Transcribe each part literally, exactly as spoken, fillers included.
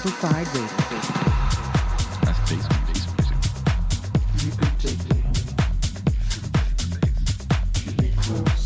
Amplified Radio. That's bass, bass music. You could take me keep me close.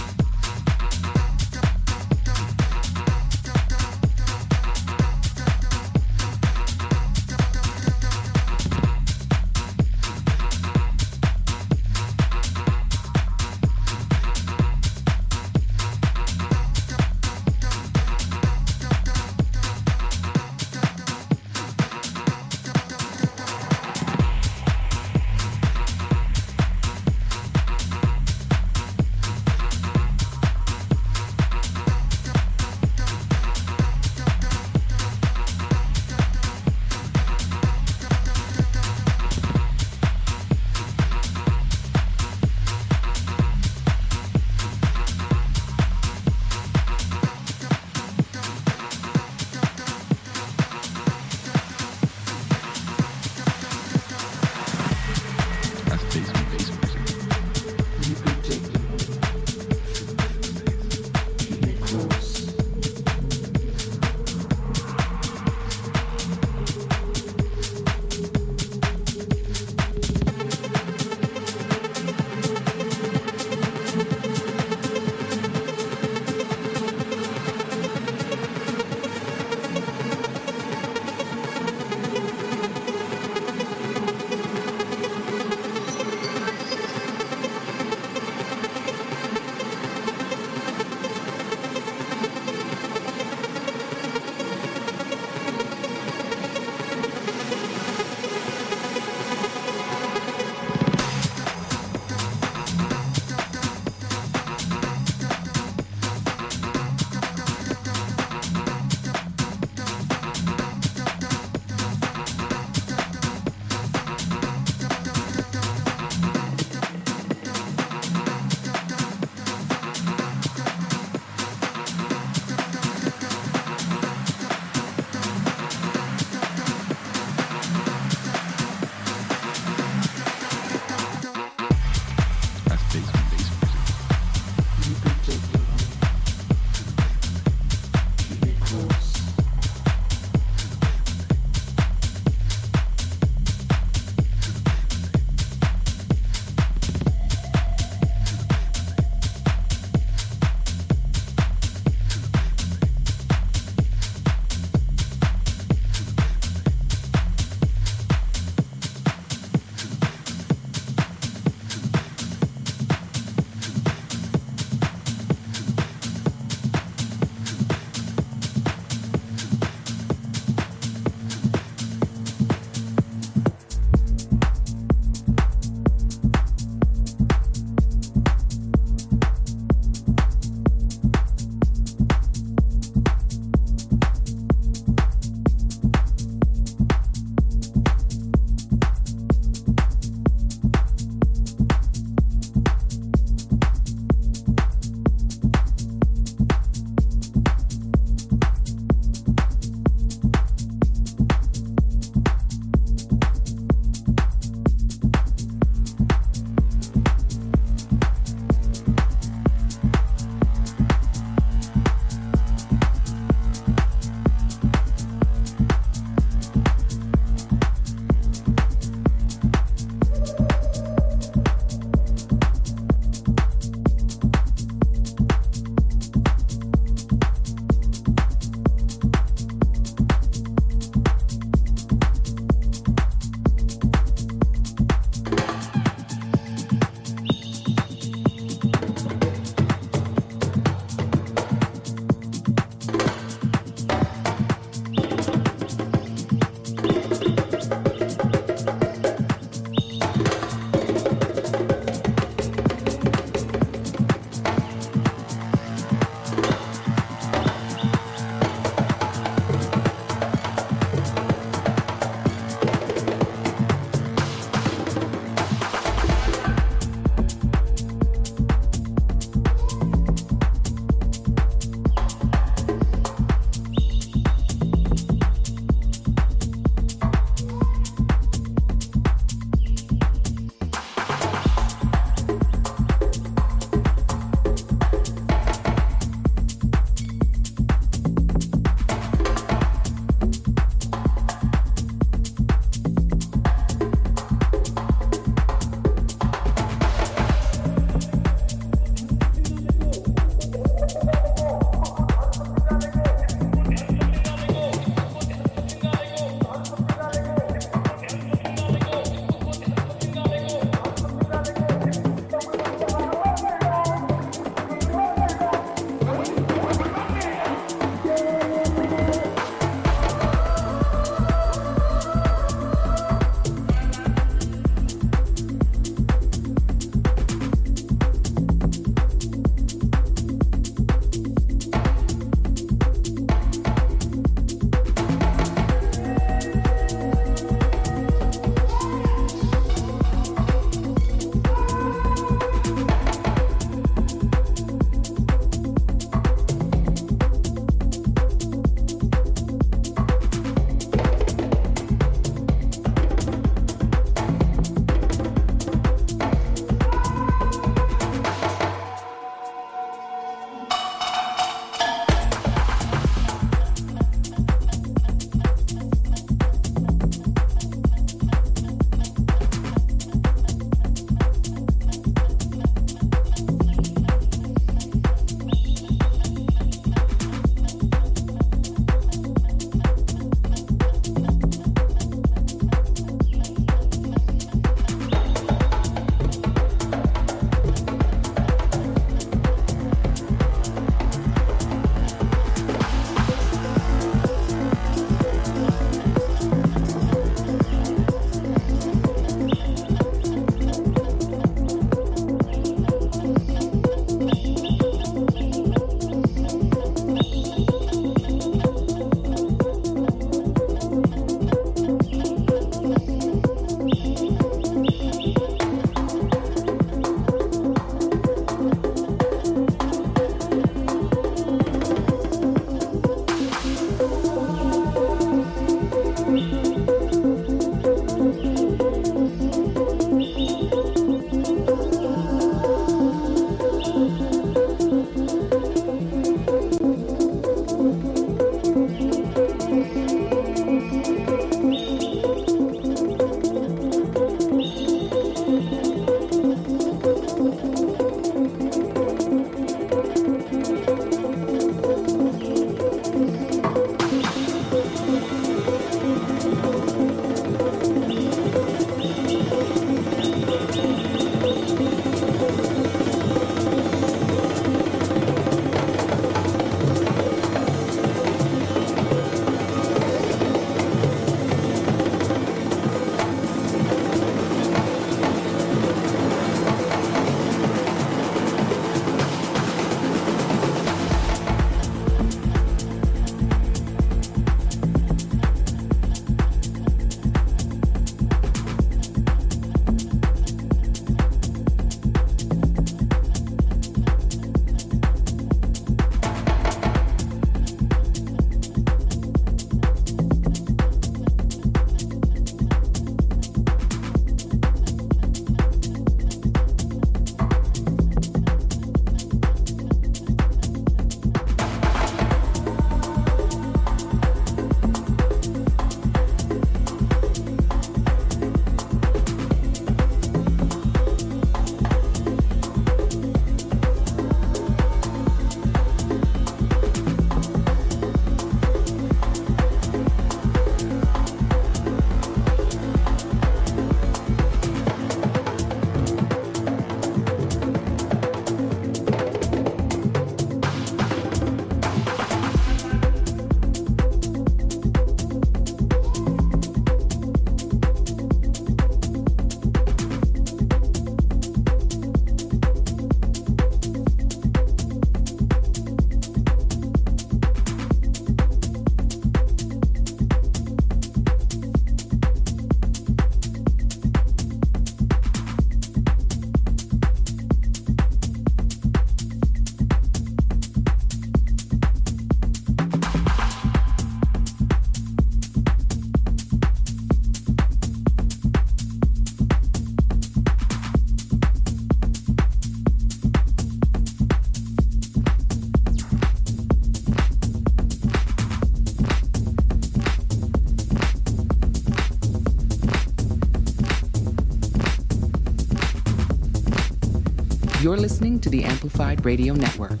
You're listening to the Amplified Radio Network.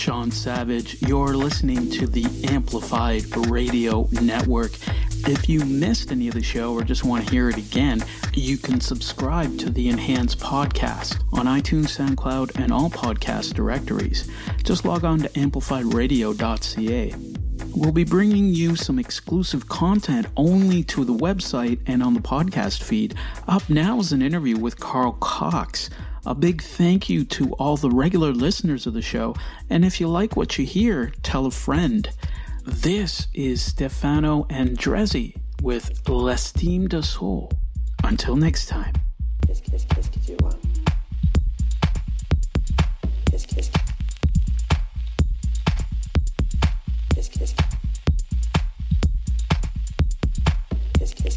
Sean Savage. You're listening to the Amplified Radio Network. If you missed any of the show or just want to hear it again, you can subscribe to the Enhanced podcast on iTunes, SoundCloud, and all podcast directories. Just log on to amplified radio dot c a. We'll be bringing you some exclusive content only to the website and on the podcast feed. Up now is an interview with Carl Cox. A big thank you to all the regular listeners of the show, and if you like what you hear, tell a friend. This is Stefano Andrezzi with L'Estime de Soul. Until next time. Qu'est-ce, qu'est-ce, qu'est-ce que tu vois? Qu'est-ce, qu'est-ce, qu'est-ce, qu'est-ce, qu'est-ce, qu'est-ce, qu'est-ce,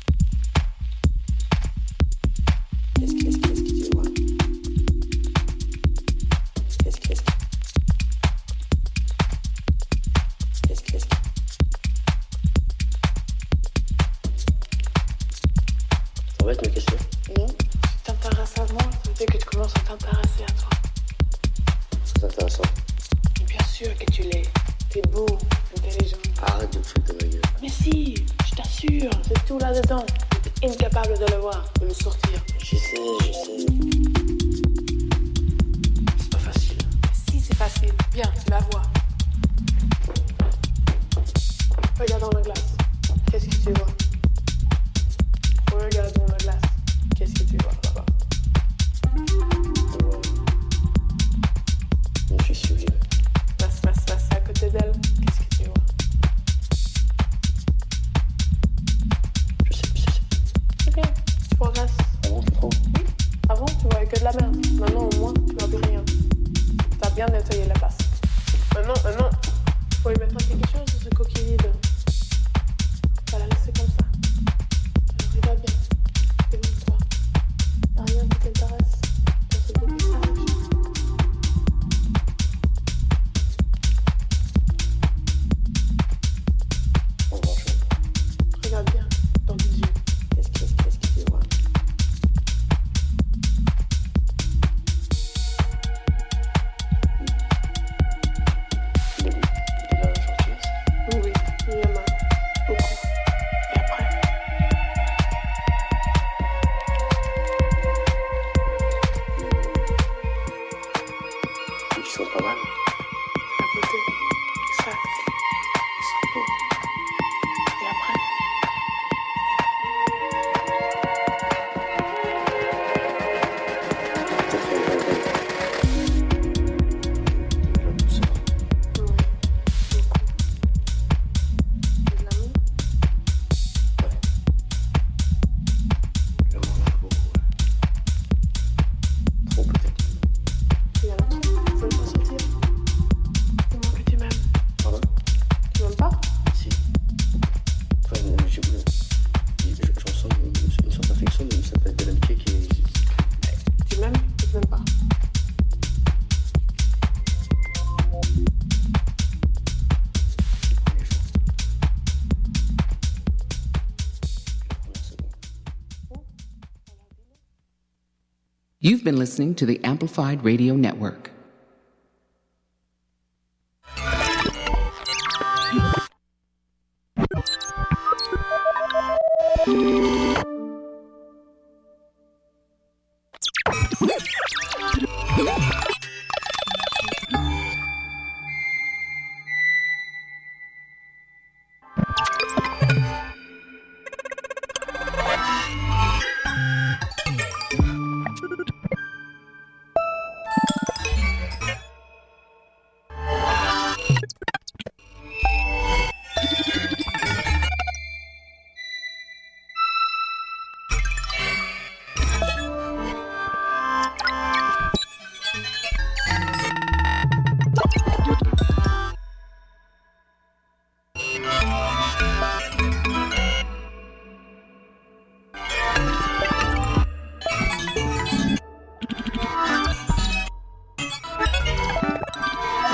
qu'est-ce, qu'est-ce que tu vois? Qu'est-ce, qu'est-ce, qu'est-ce, qu'est-ce, ça va être mes questions? Non, tu t'intéresses à moi, ça veut dire que tu commences à t'intéresser à toi. C'est intéressant. Et bien sûr que tu l'es. T'es beau, intelligent. Arrête de te foutre de ma gueule. Mais si, je t'assure, c'est tout là-dedans. T'es incapable de le voir, de le sortir. Je sais, je sais. C'est pas facile. Si, c'est facile. Viens, tu la vois. Regarde dans la glace. Qu'est-ce que tu vois? Regarde dans la glace. Qu'est-ce que tu vois là-bas? Une fissure. Passe, passe, passe à côté d'elle. Qu'est-ce que tu vois? Je sais, je sais. C'est bien, tu progresses. Avant, tu prends. Oui. Avant, tu voyais que de la merde. Maintenant, au moins, tu vois plus rien. T'as bien nettoyé la place. Maintenant, maintenant, faut y mettre quelque chose sur ce coquille vide. Pas la laisser comme ça. Alors, il va bien. Écoute-toi. Y'a rien qui t'intéresse dans ce beau paysage. On va en chaud. Regarde bien dans tes yeux. Qu'est-ce, qu'est-ce, qu'est-ce que tu vois? De, de la gentillesse. Oui, il y en a beaucoup. Et après, Et qui sont pas mal. à côté, exact. Ils sont beaux. Et après, Peut-être un grand rêve. J'aime tout ça. oui, beaucoup. De l'amour. Ouais. J'aime beaucoup, ouais. Trop peut-être. Il y en a trop. Faut le faire sortir. Dis-moi que tu m'aimes. Pardon? Tu m'aimes pas? Si. Enfin, euh, j'ai voulu. je- J'en sens une, une sorte d'affection, mais ça peut être de l'amitié qui est. Tu m'aimes ou tu m'aimes pas? Les gens. La première seconde. You've been listening to the Amplified Radio Network.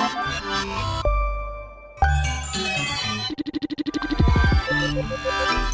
Thank you.